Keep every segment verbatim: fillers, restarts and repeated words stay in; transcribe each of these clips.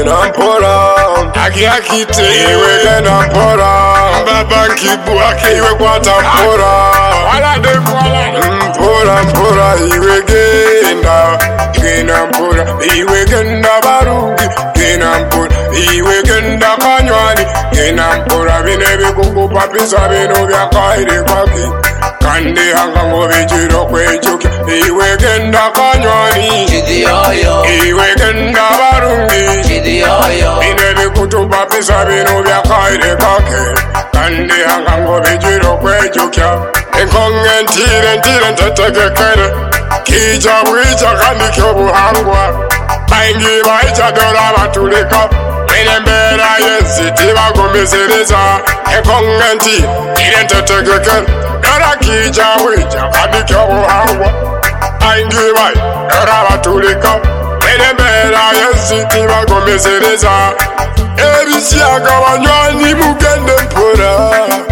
gena mpora Aki akite iwe gena mpora Baba nkibua kiwe kwata mpora Wala de kwala Mpora mpora iwe gena Gena mpora iwe genda barugi Gena mpora iwe genda kanywani Gena mpora binebi kukupapisa bino bya kaire kwaki Kandi hanga ngobijiro kwechuki Iwe genda kanywani Chidioyo Iwe genda barungi Chidioyo Binebi kutupapisa bino bya kaire kwaki Kandi hanga ngobijiro kwechuki Enkonge ntire ntire ntetegekere Kija wicha kandi kyo buhangwa Baingi baicha dola batulika Minembera yenziti bagomezereza Enkonge ntire ntetegekere Dora kija wicha kandi kyo buhangwa Baingi bai dola batulika Minembera yenziti bagomezereza Ebisiaga wanywani mugende mpora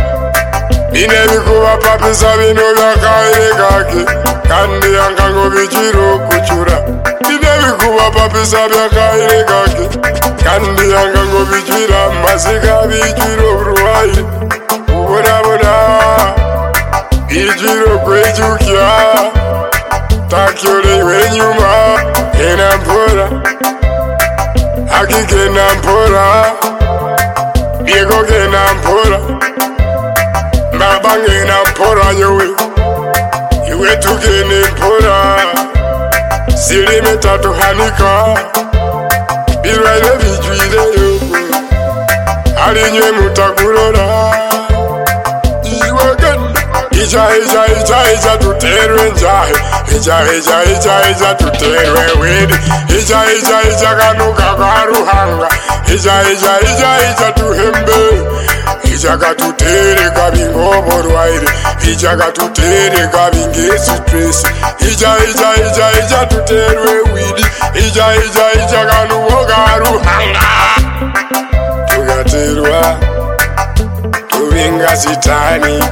Binebi kuba papisa bino bya kaire kaki Kandi yanga ngobijiro kuchura Binebi kuba papisa bya kaire kaki Kandi yanga ngobijira Masika bijiro uruwaii Ubona bona Bijiro kwejukia Takyore iwe nyuma Gena mpora Haki gena mpora Diego gena mpora Baba gena mpora yowe Iwe tugene mpora Silime tatu hanika Birwele vijwile yoko Alinye mutakurora Iwe gena Ija ija ija ija tuterwe njahe Ija ija ija ija tuterwe widi Ija ija ija kanuka kwa ruhanga Ija ija ija ija tuhembe Ija katutere kabingo borwaire Ija katutere kabinge stress Ija ija ija ija tuterwe widi Ija ija ija kanuka kwa ruhanga Tugaterwa Tubinga sitani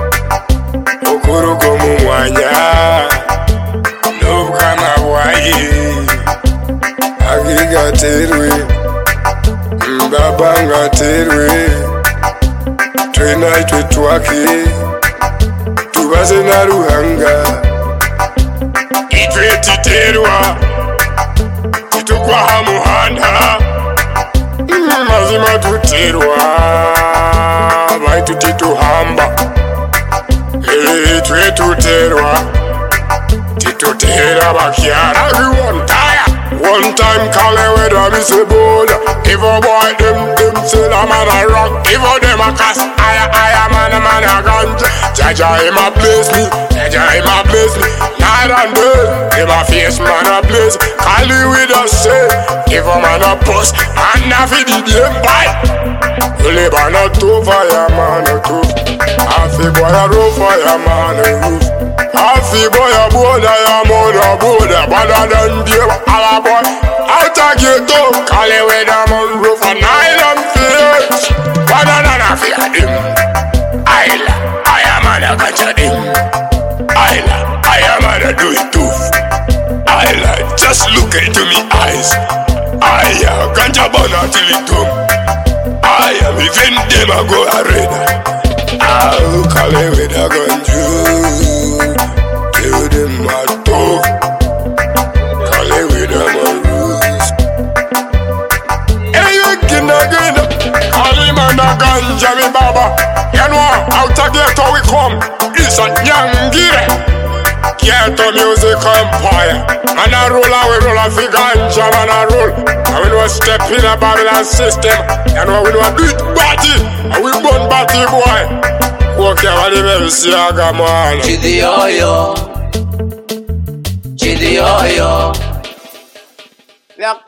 Okurugo mu mwanya Nubukama bwaye Agigaterwe Mbaba ngaterwe Twena itwe twake Tubaze na ruhanga Itwe titerwa Titukwa hamuhanda Mazima tuterwa Baitu tituhamba Itwe tuterwa Titutera bakiara One time One time kale weda mi se boda If a boy dem dem say la man a rock If a dem a cast aya aya man a man a ganja Jaja him a bless me Jaja him a bless me Night and day Him a face man a bless Kali with a say If a man a post And a fi di dem buy You live on a two fire man a two Half a boy a rough fire man a roof Half a boy a boda ya moda boda Bada than dear ala boy Out a ghetto Kali with a man roof And I am fish Bada than a fear him Ayla I am an a ganja him Ayla I am an a do it too Ayla just look into me eyes Aya ganja bona till it tongue I am even them a go a red I'll call it with a gun you Kill them a toe Call it with a man rules Hey you can again Call him and a ganja me baba You know out of ghetto we come It's a nyangire Ghetto music empire Man a roll and we roll a fi ganja man a roll And we know step in a Babylon system You know we know do it body And we burn body boy Okay, what do you see aga man Chidioyo Chidioyo